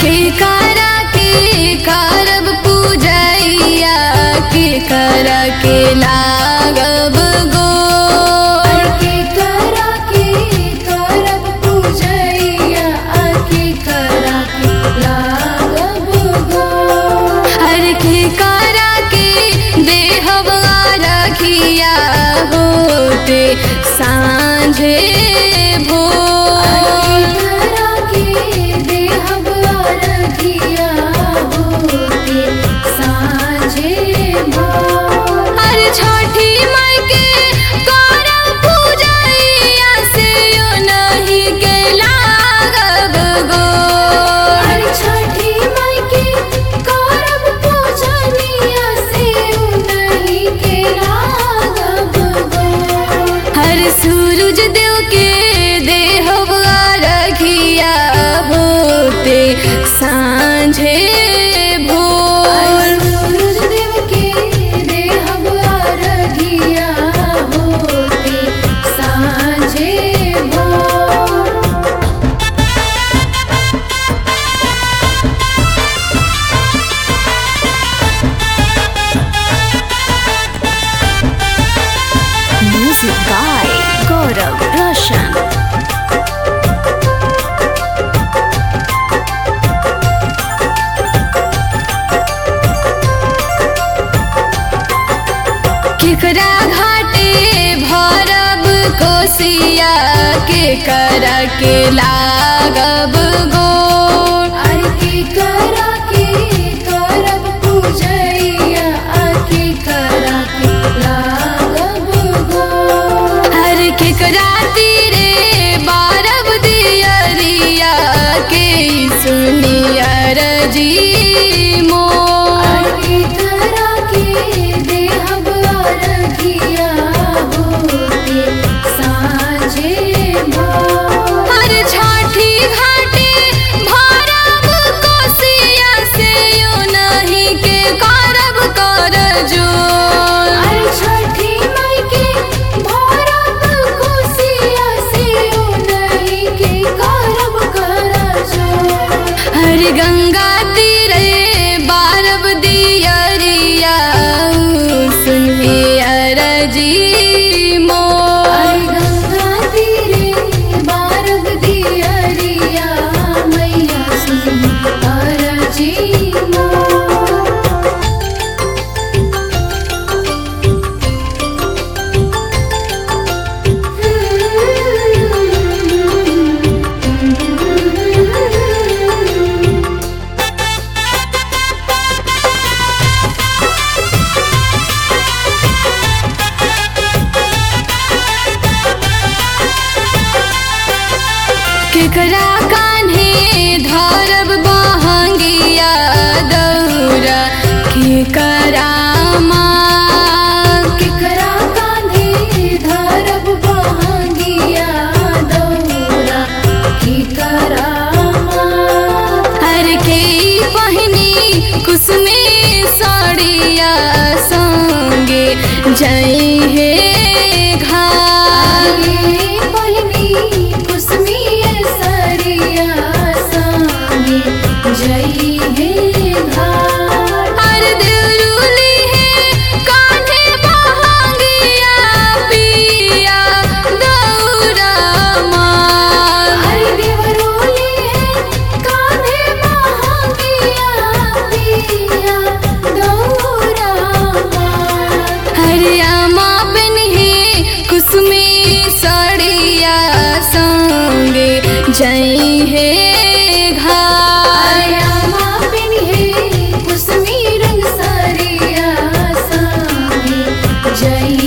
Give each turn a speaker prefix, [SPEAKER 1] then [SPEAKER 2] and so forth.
[SPEAKER 1] के करा के करब पूजैया के करा के लागब गोर के करा के करब पूजैया के करा के लागब गोर हर के करा के देहब रखिया होते सांझे सूरज देव के देहब रखिया होते सांझे भोर सूरज देव के देहब रखिया होते सांझे भोर म्यूजिक बाय गौरव रोशन। केकरा घाटे भरब कोसिया के करा के लागब गोर अरे के करा के करब पूजैया के करा के लागब गोर हर केकरा तीरे बारब दियरिया के सुनिया रजी मोर के करा के देहब रखिया होते सांझे भोर हर छठी घाटे भरब कोसिया से यो नहीं के करब कर जोर अरे छठी माई के भरब कोसिया से यो नहीं के करब कर जोर हर गंगा तीरे बारब दियरिया सुनिया रजी मोर गंगा तीरे बारब दियरिया मैया सुनिया रजी मोर केकरा कान्हे धरब बहंगिया दौरा केकरा केकरा कान्हे धरब बहंगिया दौरा केकरा हर के पहिनी कुसुमे साड़िया संगे जई हे जई हे घाट हर देवरुली है कान्हे बहंगिया पिया दौरा मार हर देवरुली है कान्हे बहंगिया पिया दौरा मार हरियामा बन्हे कुसुमी साड़िया संगे जई हे जय